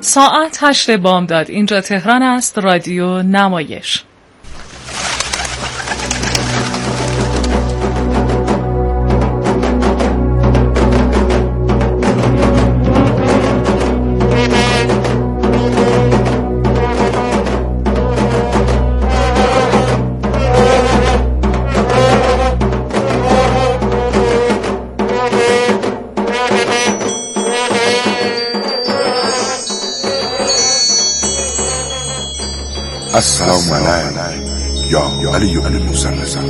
ساعت 8 بامداد. اینجا تهران است. رادیو نمایش. السلام علیکم یا علی بن موسی رضا.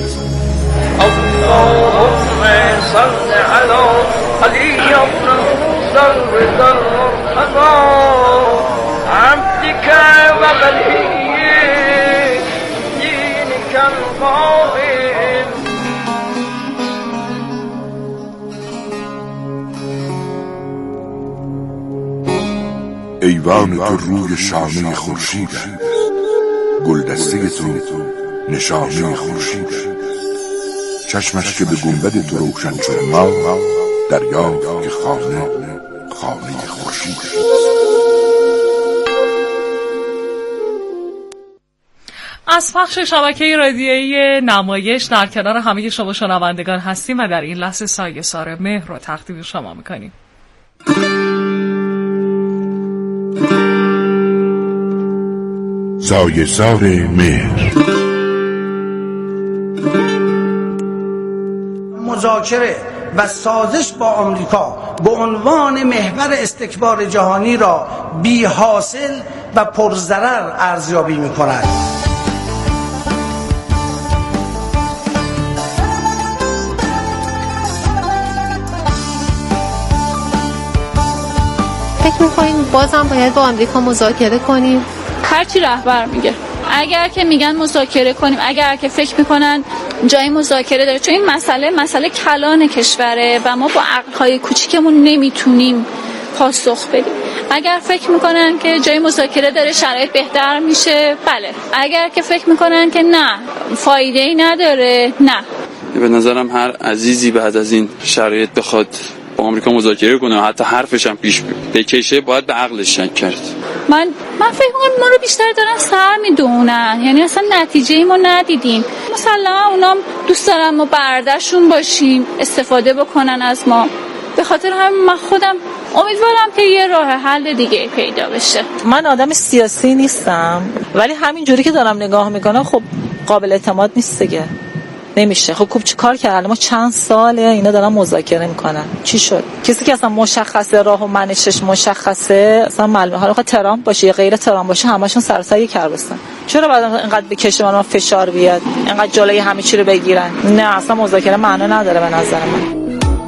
اللهم صل علی علی بن موسی رضا عبدك و ولی دینک القائم. ایوان تو روی شانه خورشید است، گلدسته تو نشانه خورشید است. چشمش که به گنبد تو روشن شد ما دریافت که خانه خورشید است. از پخش شبکه رادیویی نمایش در کنار همه شما شنوندگان هستیم و در این لحظه سایه سار مهر رو تقدیم شما میکنیم. سایه سار مهر. مذاکره و سازش با آمریکا به عنوان محور استکبار جهانی را بی حاصل و پرضرر ارزیابی می‌کند. فکر می‌کنین بازم باید با آمریکا مذاکره کنیم؟ هرچی رهبر میگه. اگر که میگن مذاکره کنیم، اگر که فکر میکنن جای مذاکره داره، چون این مسئله کلان کشوره و ما با عقل‌های کوچیکمون نمیتونیم پاسخ بدیم. اگر فکر میکنن که جای مذاکره داره، شرایط بهتر میشه، بله. اگر که فکر میکنن که نه، فایده‌ای نداره، نه. به نظرم هر عزیزی بعد از این شرایط بخواد با آمریکا مذاکره کنه، حتی حرفش هم پیش بکشه، باید به عقلش شک کرد. من فکر می‌کنم ما رو بیشتر دارن سر میدونن، یعنی اصلا نتیجه‌ای ما ندیدیم. مثلا اونام دوست دارن ما بردهشون باشیم، استفاده بکنن از ما. به خاطر همین من خودم امیدوارم که یه راه حل دیگه پیدا بشه. من آدم سیاسی نیستم، ولی همین جوری که دارم نگاه میکنم خب قابل اعتماد نیست دیگه. نمیشه. خب چی کار کرد؟ ما چند ساله اینا دارن مذاکره میکنن. چی شد؟ کسی که اصلا مشخصه راه و منشش مشخصه، اصلا معلومه. حالا ترامپ باشه یا غیر ترامپ باشه، همشون سر سر یک کربستن. چرا بعد اینقدر به کشور ما فشار بیاد، اینقدر جلوی همه چی رو بگیرن؟ نه، اصلا مذاکره معنا نداره به نظر من.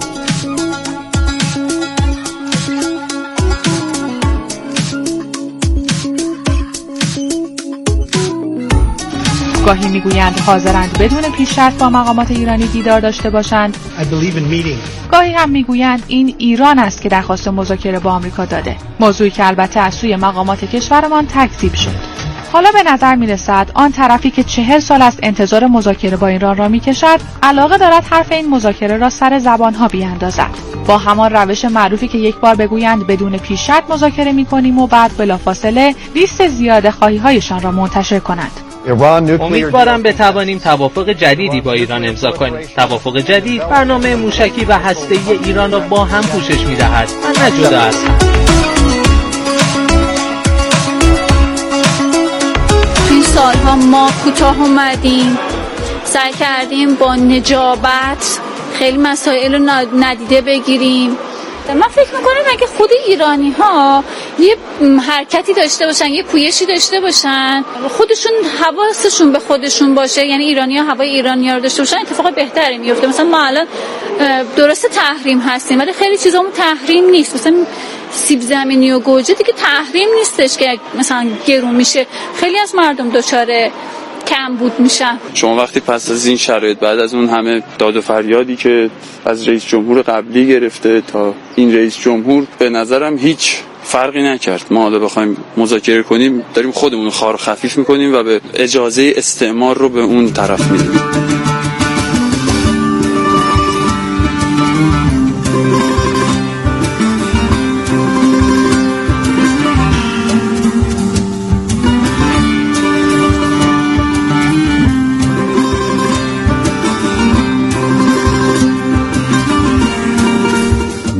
گاهی میگویند حاضرند بدون پیش شرط با مقامات ایرانی دیدار داشته باشند. گاهی هم میگویند این ایران است که درخواست مذاکره با آمریکا داده. موضوعی که البته از سوی مقامات کشورمان تکذیب شد. حالا به نظر میرسد آن طرفی که 40 سال است انتظار مذاکره با ایران را میکشد، علاقه دارد حرف این مذاکره را سر زبانها بیاندازد. با همان روش معروفی که یک بار بگویند بدون پیش شرط مذاکره میکنیم و بعد بلافاصله لیست زیاده خواهی‌هایشان را منتشر کنند. امیدوارم بتوانیم توافق جدیدی با ایران امضا کنیم. توافق جدید برنامه موشکی و هسته‌ای ایران را با هم پوشش می‌دهد و نه جدا از هم. این سالها ما کوتاه اومدیم، سعی کردیم با نجابت خیلی مسائل رو ندیده بگیریم. من فکر میکنم اگه خود ایرانی ها یه حرکتی داشته باشن، یه پویشی داشته باشن، خودشون حواسشون به خودشون باشه، یعنی ایرانی ها هوای ایرانی ها رو داشته باشن، اتفاق بهتری میفته. مثلا ما الان درسته تحریم هستیم ولی خیلی چیزامون تحریم نیست. مثلا سیب زمینی و گوجه دیگه تحریم نیستش که مثلا گرون میشه. خیلی از مردم دچار کم بود میشن. شما وقتی پس از این شرایط، بعد از اون همه داد و فریادی که از رئیس جمهور قبلی گرفته تا این رئیس جمهور، به نظرم هیچ فرقی نکرد. ما حالا بخوایم مذاکره کنیم داریم خودمون خار خفیف میکنیم و به اجازه استعمار رو به اون طرف میدیم.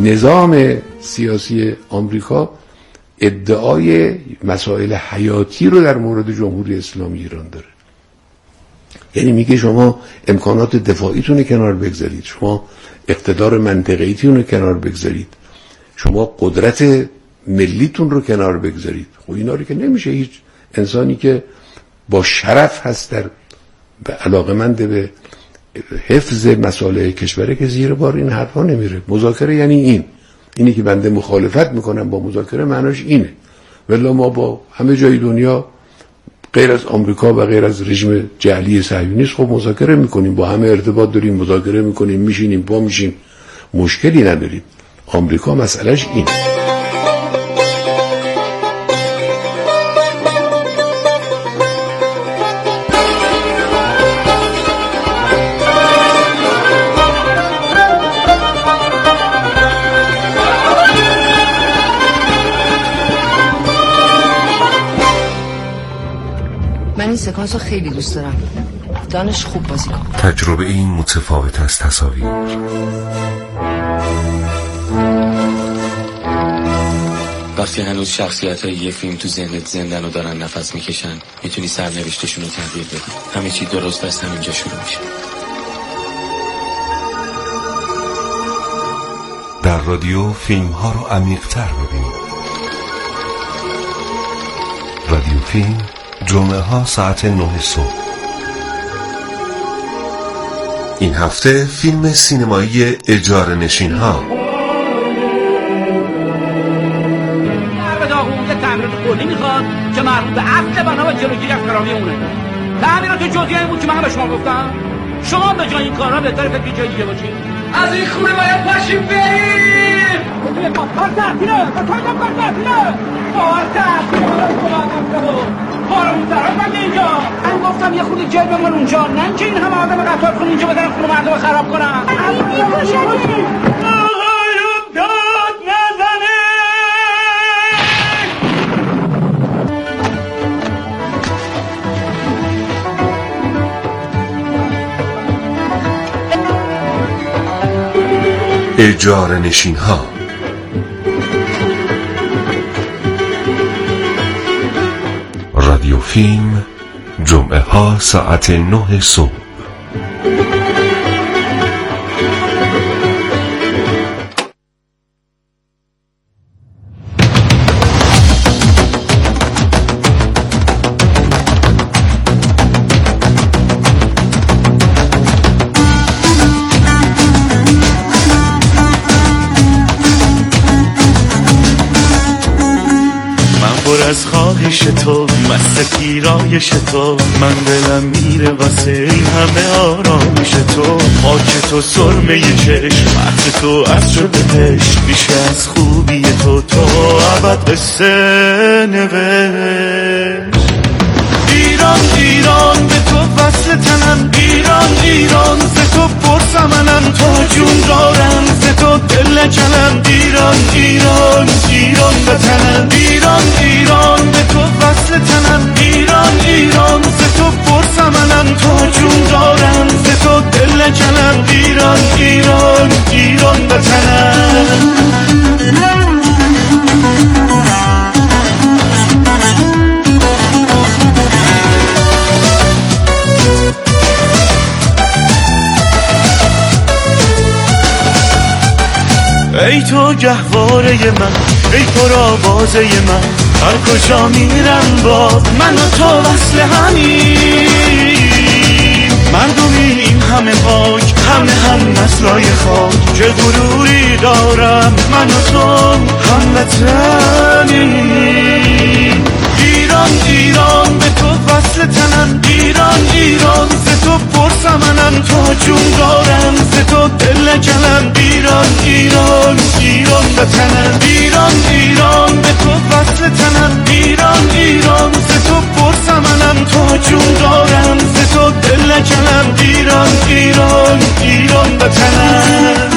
نظام سیاسی آمریکا ادعای مسائل حیاتی رو در مورد جمهوری اسلامی ایران داره. یعنی میگه شما امکانات دفاعیتون رو کنار بگذارید، شما اقتدار منطقه‌ایتون رو کنار بگذارید، شما قدرت ملیتون رو کنار بگذارید. خب اینا رو که نمیشه هیچ انسانی که با شرف هست در علاقمند به حفظ مصالح کشوره که زیر بار این حرفا نمیره. مذاکره یعنی اینی که بنده مخالفت میکنم با مذاکره معناش اینه. ولی ما با همه جای دنیا غیر از آمریکا و غیر از رژیم جعلی صهیونیست خب مذاکره میکنیم، با همه ارتباط داریم، مذاکره میکنیم، میشینیم پا میشیم، مشکلی نداریم. آمریکا مسئلهش اینه. این سکانس رو خیلی دوست دارم. دانش خوب بازی کن. تجربه این متفاوت از تصاویر. وقتی هنوز شخصیت‌های یه فیلم تو ذهنت زندن و دارن نفس میکشن، میتونی سرنوشتشون رو تغییر بدی. همه چی درست از همینجا شروع میشه. در رادیو فیلم‌ها رو عمیق‌تر ببینید. رادیو فیلم جمعه ها ساعت 9 صبح. این هفته فیلم سینمایی اجاره نشین ها. به داغون تعمیرات کلی میخواد که مربوط به اصل بنا و جلوگیری از خرابی اونه. تعمیرات جزئی بود که من به شما گفتم. شما به جای این کارا بهتره فکر جای دیگه باشید. از این خونه باید پاشیم بریم. کار تعطیله. بارمون طرف من اینجا. من گفتم یه خودی جل بمون اونجا، نه که این همه آدم قطار خون اینجا بدن خونه مردم خراب کنن. این میکشنی آقایم داد نزنه. اجاره نشین ها. رادیو فیلم جمعه ها ساعت 9 صبح. از خواهش تو مست پیرایش تو، من دلم میره واسه این همه آرامش تو. خاک تو سرمه چشم، عطر تو از شده پشت، میشه از خوبی تو ابد قصه نوشت. ایران ایران به تو وصل تنم، ایران ایران ز تو پرسمنم، تا جون دارم ز تو دل جلم. ایران ایران ایران وطنم، ایران ایران به تو وصل تنم، ایران ایران ز تو پرسمنم، تا جون دارم ز تو دل جلم. ایران ایران ایران وطنم. ای تو گهواره من، ای پر آوازه من، هر کجا میرم باز من و تو وصل همین. مردمی این همه پاک، هم نسلای خاک، چه غروری دارم من و تو هم وطنیم. ایران ایران به تو وصل تنم، ایران ایران ز تو پرسمنم، تا جون دارم ز تو دل جلم. ایران ایران ایران وطنم، ایران ایران به تو وصل تنم، ایران ایران ز تو پرسمنم، تا جون دارم ز تو دل جلم. ایران ایران ایران وطنم.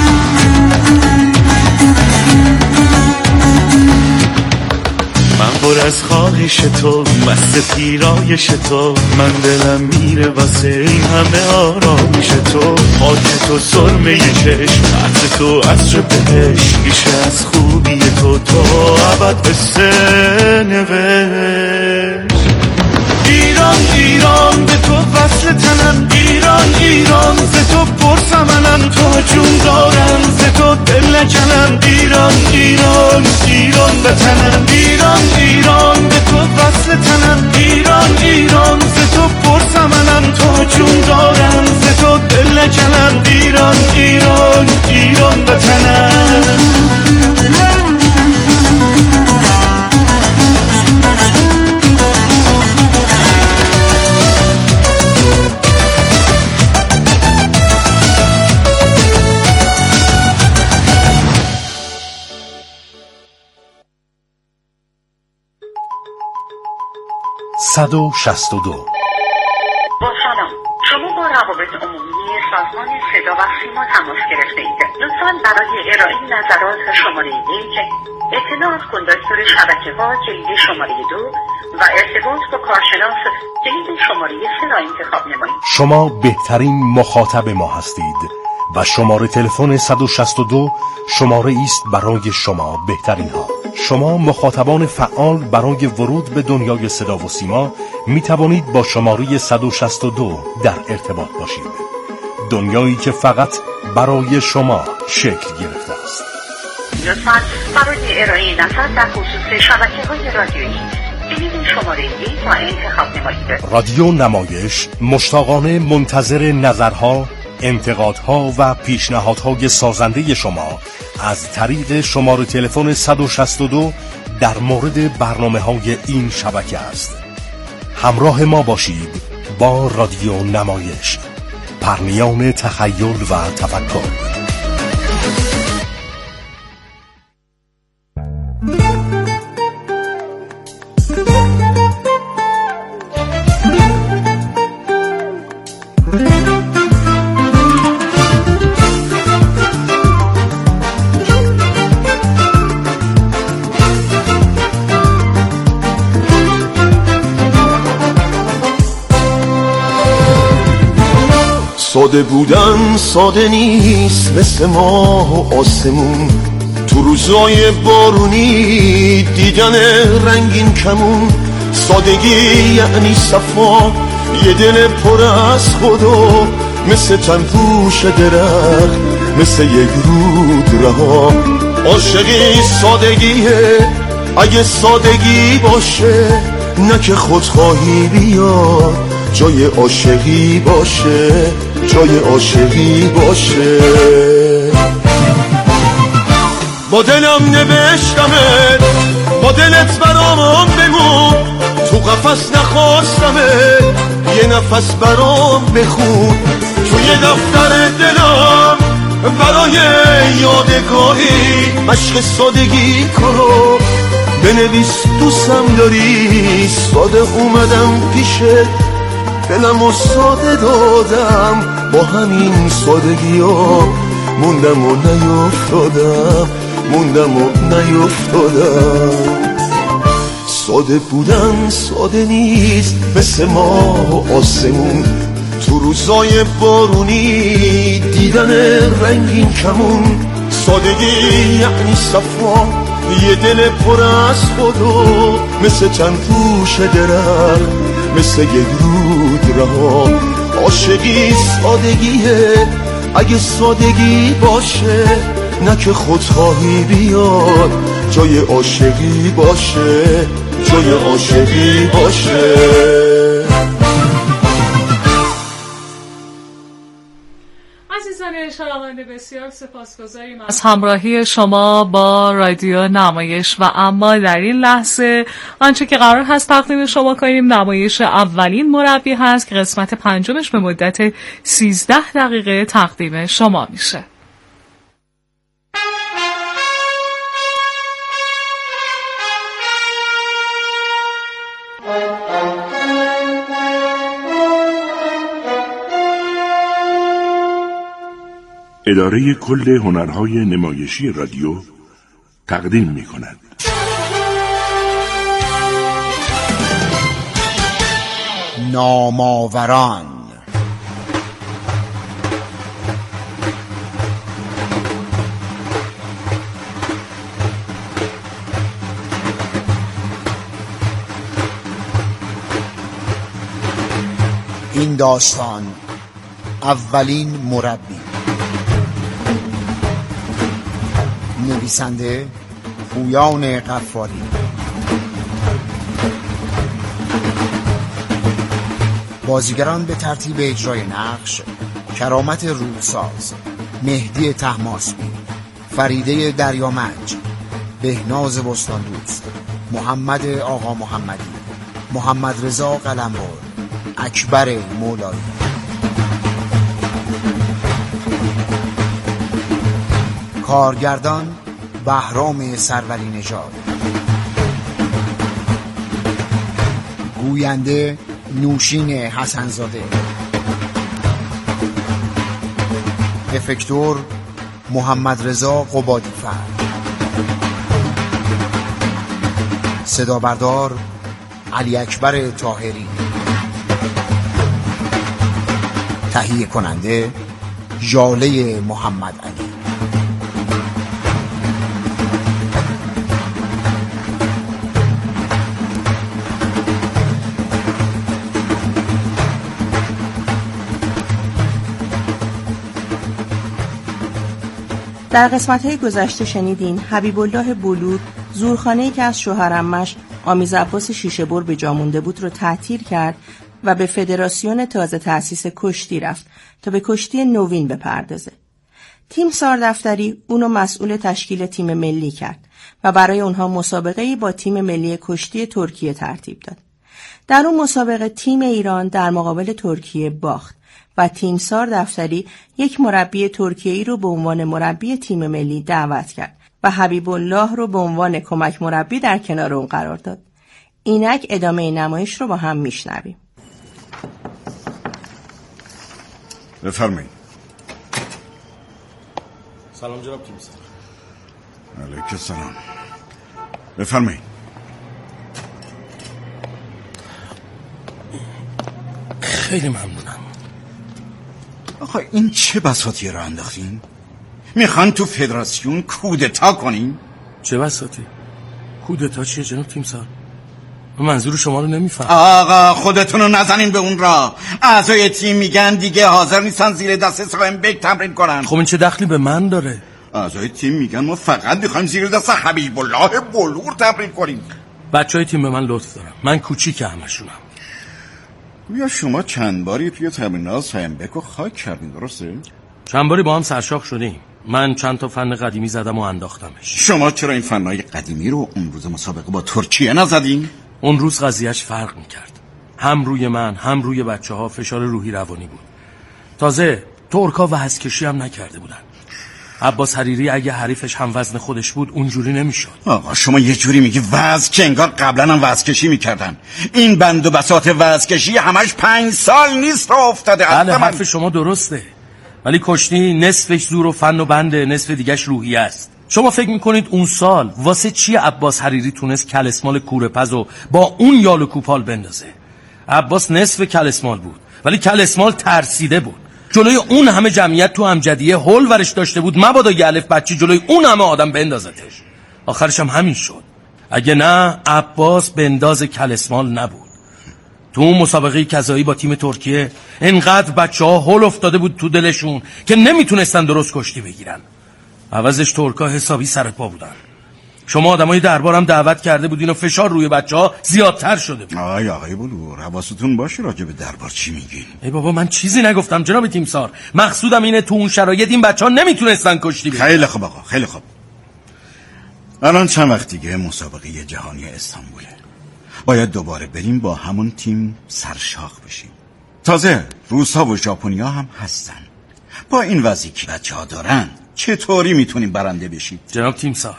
پر پر از خواهش تو، مست پیرایش تو، من دلم میره واسه این همه آرامش تو. خاک تو سرمه چشم، عطر تو عطر بهش، میشه از خوبی تو ابد قصه نوشت. ایران ایران به تو وصل تنم، ایران ایران ز تو پرسمنم، تا جون دارم ز تو دل نکنم. ایران ایران ایران وطنم، ایران ایران به تو وصل تنم، ایران ایران ز تو پرسمنم، تا جون دارم ز تو دل نکنم. ایران ایران ایران وطنم. با سلام، شما با روابط عمومی سازمان صدا و سیما تماس گرفته اید. لطفاً برای ارائه نظرات شماره 1، اطلاع از کندکتور شبکه‌ها کلید شماره 2 و ارتباط با کارشناس کلید شماره 3 را انتخاب نمایید. شما بهترین مخاطب ما هستید و شماره تلفن 162 شماره است برای شما بهترین ها. شما مخاطبان فعال برای ورود به دنیای صدا و سیما می توانید با شماره 162 در ارتباط باشید. دنیایی که فقط برای شما شکل گرفته است. لطفاً برای ارائه نظر در خصوص شبکه‌های رادیویی کلید شماره 1 را انتخاب نمایید. رادیو نمایش مشتاقانه منتظر نظرها، انتقادها و پیشنهادهای سازنده شما از طریق شماره تلفن 162 در مورد برنامه‌های این شبکه است. همراه ما باشید با رادیو نمایش، پرنیان تخیل و تفکر. ساده بودن ساده نیست، مثل ماه و آسمون، تو روزای بارونی دیدن رنگین کمون. سادگی یعنی صفا، یه دل پر از خدا، مثل تنپوش درخت، مثل یک رود رها. عاشقی سادگیه اگه سادگی باشه، نه که خودخواهی بیاد جای عاشقی باشه، جای عاشقی باشه. با دلم نوشتمت، با دلت برام بمون، تو قفس نخواستمت، یه نفس برام بخون. توی دفتر دلم برای یادگاری مشق سادگی کن، بنویس دوستم داری. ساده اومدم پیشت، دلم و ساده دادم، با همین سادگی ها موندم و نیفتادم، موندم و نیفتادم. ساده بودن ساده نیست، مثل ماه و آسمون، تو روزای بارونی دیدن رنگین کمون. سادگی یعنی صفا، یه دل پر از خدا، مثل تنپوش درخت، مثل یک رود رها. عاشقی سادگیه اگه سادگی باشه، نه که خودخواهی بیاد جای عاشقی باشه، جای عاشقی باشه. عزیزان شنونده، بسیار سپاسگزاریم از همراهی شما با رادیو نمایش. و اما در این لحظه آنچه که قرار هست تقدیم شما کنیم نمایش اولین مربی هست که قسمت 5 به مدت 13 دقیقه تقدیم شما میشه. اداره کل هنرهای نمایشی رادیو تقدیم می کند. نامآوران. این داستان اولین مربی. نویسنده پویان غفاری. بازیگران به ترتیب اجرای نقش: کرامت رودساز، مهدی طهماسبی، فریده دریامنج، بهناز بستاندوست، محمد آقا محمدی، محمد رضا قلمبر، اکبر مولایی. کارگردان بهرام سروری نژاد. گوینده نوشین حسنزاده. افکتور محمد رضا قبادی‌فر. صدا بردار علی اکبر طاهری. تهیه کننده ژاله محمد علی. در قسمت‌های گذشته شنیدین حبیب الله بلور زورخانه‌ای که از شوهر عمش آمیز عباس شیشه‌بر به جا مونده بود رو تعطیل کرد و به فدراسیون تازه تأسیس کشتی رفت تا به کشتی نوین بپردازه. تیمسار دفتری اونو مسئول تشکیل تیم ملی کرد و برای اونها مسابقه‌ای با تیم ملی کشتی ترکیه ترتیب داد. در اون مسابقه تیم ایران در مقابل ترکیه باخت و تیمسار دفتری یک مربی ترکیه‌ای رو به عنوان مربی تیم ملی دعوت کرد و حبیب الله رو به عنوان کمک مربی در کنار اون قرار داد. اینک ادامه نمایش رو با هم میشنویم. بفرمایید. سلام جناب تیمسار. علیک السلام. بفرمایید. خیلی ممنونم. آقا این چه بساطی را انداختین؟ میخوان تو فدراسیون کودتا کنین؟ چه بساطی؟ کودتا چیه جناب تیمسار؟ منظور شما رو نمیفهم. آقا خودتون رو نزنین به اون را. اعضای تیم میگن دیگه حاضر نیستن زیر دست سایم بیگ تمرین کنن. خب این چه دخلی به من داره؟ اعضای تیم میگن ما فقط میخوایم زیر دست حبیب الله بلور تمرین کنیم. بچهای تیم به من لطف دارن. من کوچیک همشونم. گویا شما چند باری توی تمرینات سایم بیگ رو خاک کردین، درسته؟ چند باری با هم سرشاخ شدیم. من چند تا فن قدیمی زدم و انداختمش. شما چرا این فنهای قدیمی رو اون روز مسابقه با ترکیه نزدین؟ اون روز قضیهش فرق میکرد. هم روی من هم روی بچه‌ها فشار روحی روانی بود. تازه ترکا و هسکشی هم نکرده بودن. عباس حریری اگه حریفش هم وزن خودش بود اونجوری نمیشد. آقا شما یه جوری میگی وزن که انگار قبلا هم وزنکشی میکردن. این بند و بساط وزنکشی همش 5 سال نیست را افتاده. بله حرف شما درسته، ولی کشتی نصفش زور و فن و بنده، نصف دیگش روحی است. شما فکر میکنید اون سال واسه چی عباس حریری تونست کلسمال کورپزو با اون یال و کوپال بندازه؟ عباس نصف کلسمال بود ولی کلسمال ترسیده بود. جلوی اون همه جمعیت تو امجدیه هول ورش داشته بود، مبادا یه الف بچی جلوی اون همه آدم بندازتش. آخرش هم همین شد. اگه نه عباس بنداز کلسمال نبود. تو اون مسابقه کذایی با تیم ترکیه انقدر بچه‌ها هول افتاده بود تو دلشون که نمیتونستن درست کشتی بگیرن. عوضش ترکا حسابی سر پا بودن. شما آدمای دربارم دعوت کرده بودین و فشار روی بچه‌ها زیادتر شده بود. آقای بلور حواستون باشه راجع به دربار چی میگین. ای بابا من چیزی نگفتم جناب تیمسار. مقصودم اینه تو اون شرایط این بچه‌ها نمیتونستن کشتی بگیرن. خیلی خوب آقا، خیلی خوب. الان چند وقت دیگه مسابقه جهانی استانبوله. باید دوباره بریم با همون تیم سرشاخ بشیم. تازه روس‌ها و ژاپنی‌ها هم هستن. با این وضعی که بچه‌ها دارن چطوری میتونیم برنده بشیم؟ جناب تیمسار،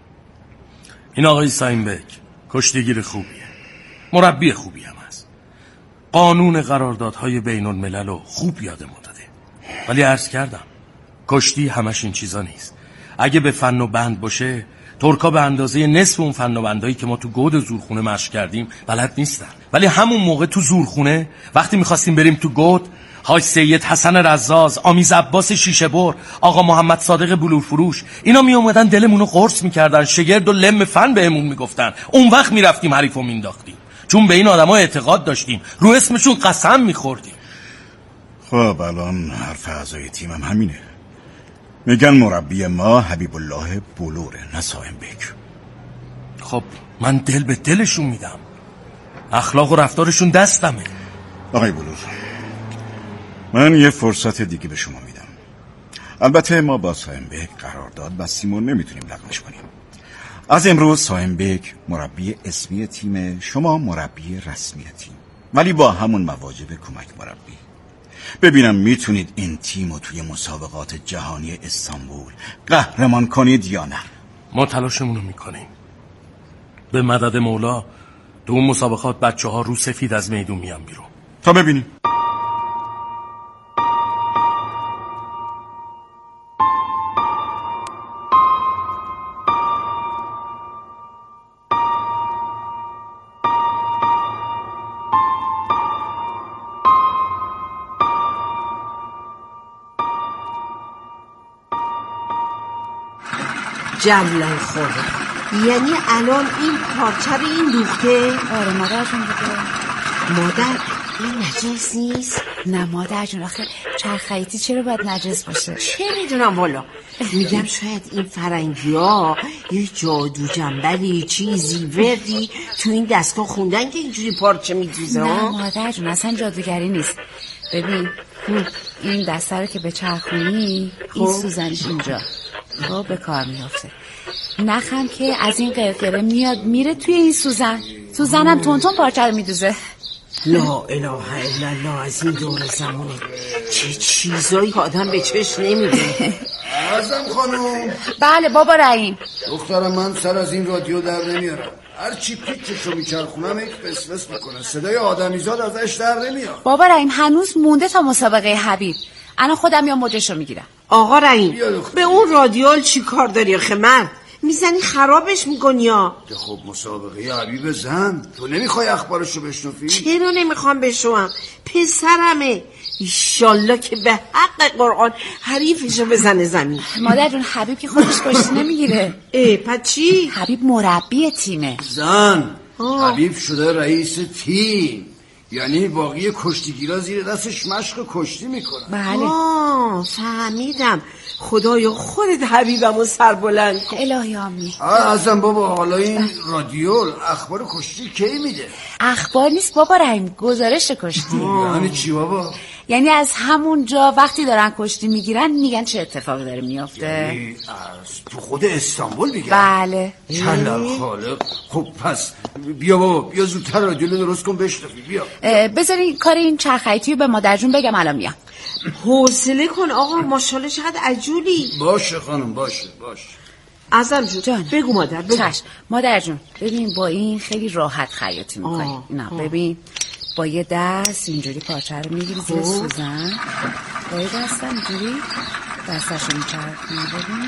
این آقای سایمبک کشتیگیر خوبیه، مربی خوبی هم هست، قانون قراردادهای بین الملل رو خوب یادمون داده. ولی عرض کردم کشتی همش این چیزا نیست. اگه به فن و بند باشه ترکا به اندازه نصف اون فناوندایی که ما تو گود زورخونه مشق کردیم بلد نیستن. ولی همون موقع تو زورخونه وقتی می‌خواستیم بریم تو گود، حاج سید حسن رزاز، آمیز عباس شیشه بر، آقا محمد صادق بلورفروش، اینا می اومدن دلمونو قرص میکردن، شگرد و لم فن بهمون میگفتن. اون وقت میرفتیم حریفو مینداختیم، چون به این آدما اعتقاد داشتیم، رو اسمشون قسم میخوردیم. خب الان حرف اعضای تیمم همینه. میگن مربی ما حبیب الله بلوره، نه صاحب بک. خب من دل به دلشون میدم، اخلاق و رفتارشون دستمه. آقای بلور، من یه فرصت دیگه به شما میدم. البته ما با سایمبک قرارداد بستیم نمیتونیم لغوش کنیم. از امروز سایمبک مربی اسمی تیم، شما مربی رسمی تیم، ولی با همون مواجب کمک مربی. ببینم میتونید این تیم رو توی مسابقات جهانی استانبول قهرمان کنید یا نه. ما تلاشمون رو میکنیم. به مدد مولا تو اون مسابقات بچه‌ها رو سفید از میدون میان بیرون. تا ببینیم. جلال خورده، یعنی الان این پارچه رو این دوخته؟ آره مادرشون بوده. مادر این نجس نیست؟ نه مادرجون، آخه چرخیتی چرا باید نجس باشه؟ چه میدونم والا. میگم شاید این فرنگی ها یه جادو جنبلی چیزی وردی تو این دستگاه خوندن که اینجوری پارچه میدوزه. نه مادرجون اصلا جادوگری نیست. ببین این دسته رو که به چرخونی این سوزنش اینجا خب به کار میافته. نخم که از این قرقره میاد میره توی این سوزنم تونتون پارچه رو میدوزه. لا اله الا الله، از این دور زمانه چه چیزایی آدم به چشم نمیده. اعظم خانم. بله بابا رحیم. دخترم من سر از این رادیو در نمیارم، هرچی پیچشو میچرخونم یک فسفس میکنه، صدای آدمیزاد ازش در نمیاد. بابا رحیم هنوز مونده تا مسابقه حبیب، الان خودم یا موجشو میگیرم. آقا رحیم به اون رادیو چی کار داری آخه؟ مرد میزنی خرابش میکنی ها. خب مسابقه حبیب زن، تو نمیخوای اخبارشو بشنفی؟ چرا نمیخوام بشنوم؟ پسرمه، ایشالله که به حق قرآن حریفشو بزنه زمین. مادر جون حبیب که خودش کشتی نمیگیره. پس چی؟ حبیب مربی تیمه. زن حبیب شده رئیس تیم، یعنی باقی کشتیگیرا زیر دستش مشق کشتی میکنن. بله فهمیدم. خدایا خودت حبیبمو سر بلند کن. الهی آمین. ازم بابا حالا این رادیو اخبار کشتی کی میده؟ اخبار نیست بابا رحیم، گزارش کشتی. یعنی چی بابا؟ یعنی از همون جا وقتی دارن کشتی میگیرن میگن چه اتفاقی داره میافته. یعنی از تو خود استانبول میگن؟ بله. جلال خالق. خب پس بیا بابا، بیا زودتر رادیو درست کن بشنفی. بیا بذارین کار این چرخیتیو به مادر جون بگم، الان میام. حوصله کن آقا، ماشاءالله چقدر عجولی. باشه خانم، باشه. اعظم جون بگو مادر بگو. مادر جون ببین با این خیلی راحت خیاطی میکنی. نه ببین با یه دست اینجوری پارچه رو میگیری زیر سوزن، با یه دست اینجوری دستشو میچرخونی. ببین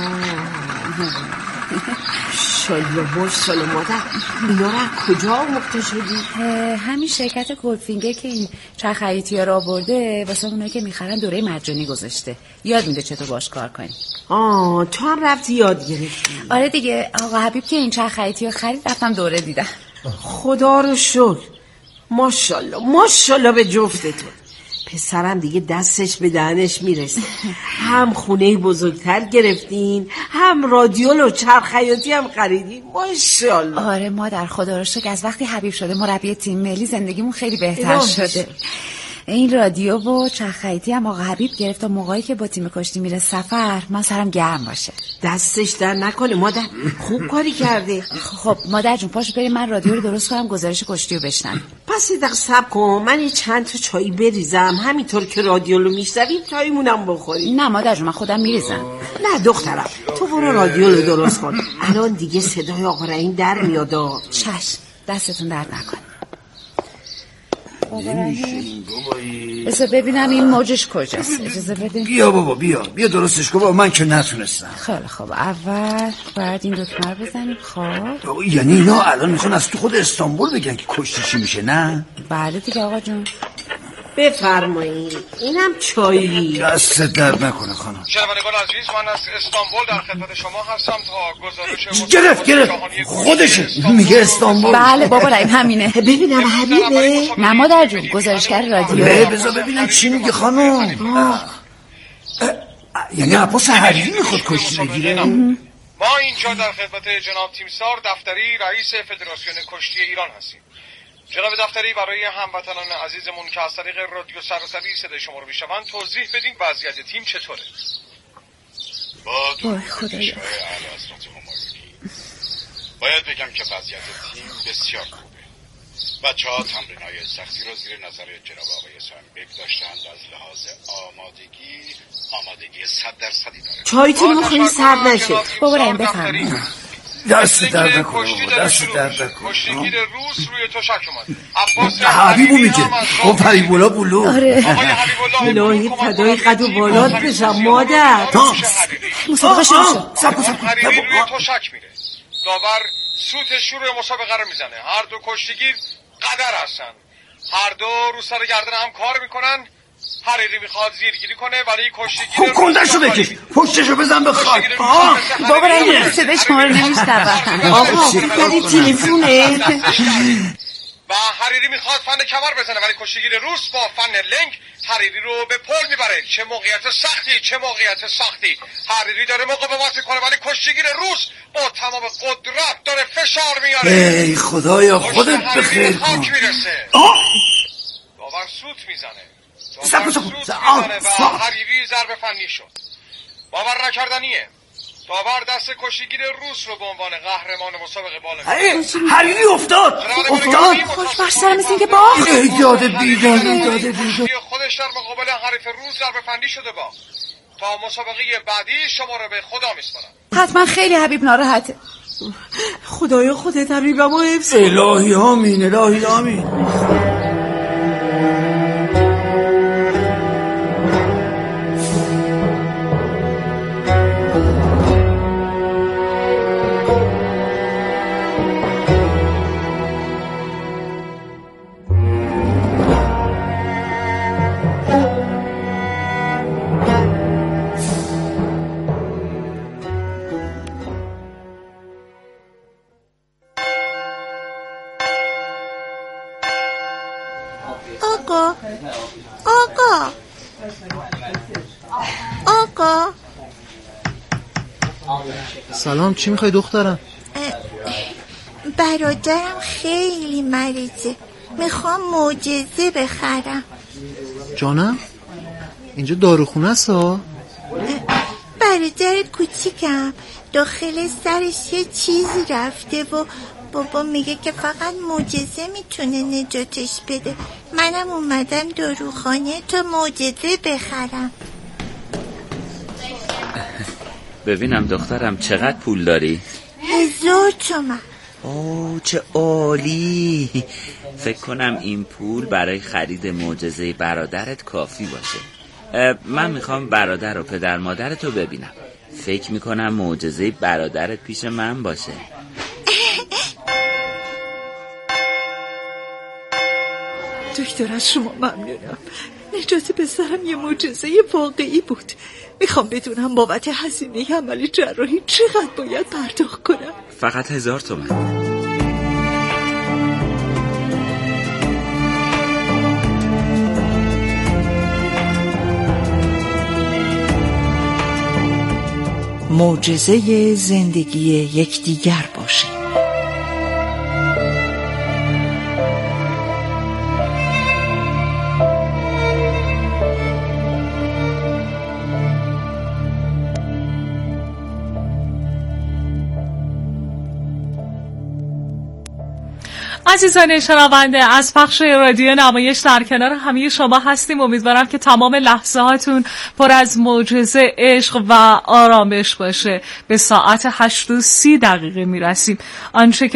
ماشاءالله مادر، اینا رو کجا مخته شدی؟ همین شرکت گلدفینگر که این چرخیتی ها را برده واسه اونایی که میخرن دوره مجانی گذاشته، یاد میده چطور باش کار کنی. تو هم رفتی یاد گرفتی؟ آره دیگه، آقا حبیب که این چرخیتی ها خرید رفتم دوره دیدم. خدا رو شکر. ماشاءالله به جفتتون. پسرم دیگه دستش به دهنش میرسه. هم خونه بزرگتر گرفتین، هم رادیو و چرخیاتی هم خریدین. ماشاءالله. آره مادر خدا رو شکر از وقتی حبیب شده مربی تیم ملی زندگیمون خیلی بهتر شده. این رادیو و چرخیاتی هم آقا حبیب گرفت تا موقعی که با تیم کشتی میره سفر من سرم گرم باشه. دستش در نکنه مادر، خوب کاری کرده. خب مادر جون پاشو بریم من رادیو رو درست کنم گزارش کشتی رو بشنویم. پس یه دقیقه صبر کن، من یه چند تا چای بریزم، همینطور که رادیو رو میشنویم چایمونم بخوریم. نه مادر جون من خودم میریزم. نه دخترم تو برو رادیو رو درست کن، الان دیگه صدای آقا رحیم در میاد. چشم دستتون درد نکنه. نمیشه این بابایی. بذار ببینم این موجش کجاست. اجازه بده. بیا بابا بیا درستش کن بابا، من که نتونستم. خیلی خب اول باید این دکمه رو بزنیم. خب یعنی اینا الان میخوان از تو خود استانبول بگن که کشتی چی میشه نه؟ بله دیگه آقا جون. بفرمایید. اینم چایی. دست درد نکنه خانم. شنوندگان عزیز، من از استانبول در خدمت شما هستم تا گزارش گرفت خودشه میگه استانبول. بله بابا رحیم همینه. ببینم حبیبه. نه مادر جون، گزارشگر رادیو. بذار ببینم چی میگه خانم. یعنی عباس حریری میخواد کشتی بگیره؟ ما اینجا در خدمت جناب تیمسار دفتری رئیس فدراسیون کشتی ایران هستیم. جناب دفتری، برای هموطنان عزیزمون که از طریق رادیو سراسری صدای شما رو میشنون توضیح بدین وضعیت تیم چطوره؟ وای خدایا. باید بگم که وضعیت تیم بسیار خوبه. بچه‌ها تمرین‌های سختی رو زیر نظر جناب آقای سامبک داشتند. از لحاظ آمادگی 100% داره. چایتون رو خیلی سرد نشه. بابا رحیم بفرمایید. دست درد نکنه. کشتیگیر روس روی تشک اومد. عباس حبیبو میگه. اون فریبولا بولو. آره. الهی فدای قد و بالات بشم مادر. مسابقه شروع شد. حریری روی تشک میره. داور سوت شروع مسابقه رو میزنه. هر دو کشتیگیر قدر هستن. هر دو رو سر گردن هم کار میکنن. حریری میخواد زیرگیری کنه ولی کشتیگیر کندشو بکش، پشتشو بزن به خاک. بابا رنگی صداش ما رو نمیشنوم. آقا بگی تلفونه. و حریری میخواد فن کمر بزنه ولی کشتیگیر روس با فن لنگ حریری رو به پل میبره. چه موقعیت سختی. حریری داره مقاومت میکنه ولی کشتیگیر روس با تمام قدرت داره فشار میاره. ای خدایا خودت بخیر کن. داور سوت میزنه. و حریری ضربه فنی شد. باور نکردنیه. داور دست کشتیگیر روس رو به عنوان قهرمان مسابقه بالا. حریری افتاد. خوش بر سرم مثل اینکه باخت. داده بیدار. خودش در مقابل حریف روس ضربه فنی شده با. تا مسابقه بعدی شما رو به خدا میسپارم. حتما خیلی حبیب ناراحته. خدایا خودت حبیبمو حفظ کن. الهی آمین. آقا سلام، چی میخوای دخترم؟ برادرم خیلی مریضه، میخوام معجزه بخرم. جانم؟ اینجا داروخونه است ها؟ برادرت کوچیکم داخل سرش یه چیزی رفته و بابا میگه که فقط معجزه میتونه نجاتش بده. منم اومدم داروخانه تا معجزه بخرم. ببینم دخترم چقدر پول داری؟ 1000 تومان. اوه چه عالی. فکر کنم این پول برای خرید معجزه برادرت کافی باشه. من میخوام برادر و پدر مادرتو ببینم. فکر میکنم معجزه برادرت پیش من باشه. دکتر از شما ممنونم. نجات پسرم یه معجزه واقعی بود. میخوام بدونم بابت هزینه عمل جراحی چقدر باید پرداخت کنم؟ فقط 1000 تومان. معجزه زندگی یکدیگر باشیم. عزیزان شنونده، از پخش رادیو نمایش در کنار همه شما هستیم. امیدوارم که تمام لحظه هاتون پر از معجزه، عشق و آرامش باشه. به ساعت 8:30 میرسیم. آنچه که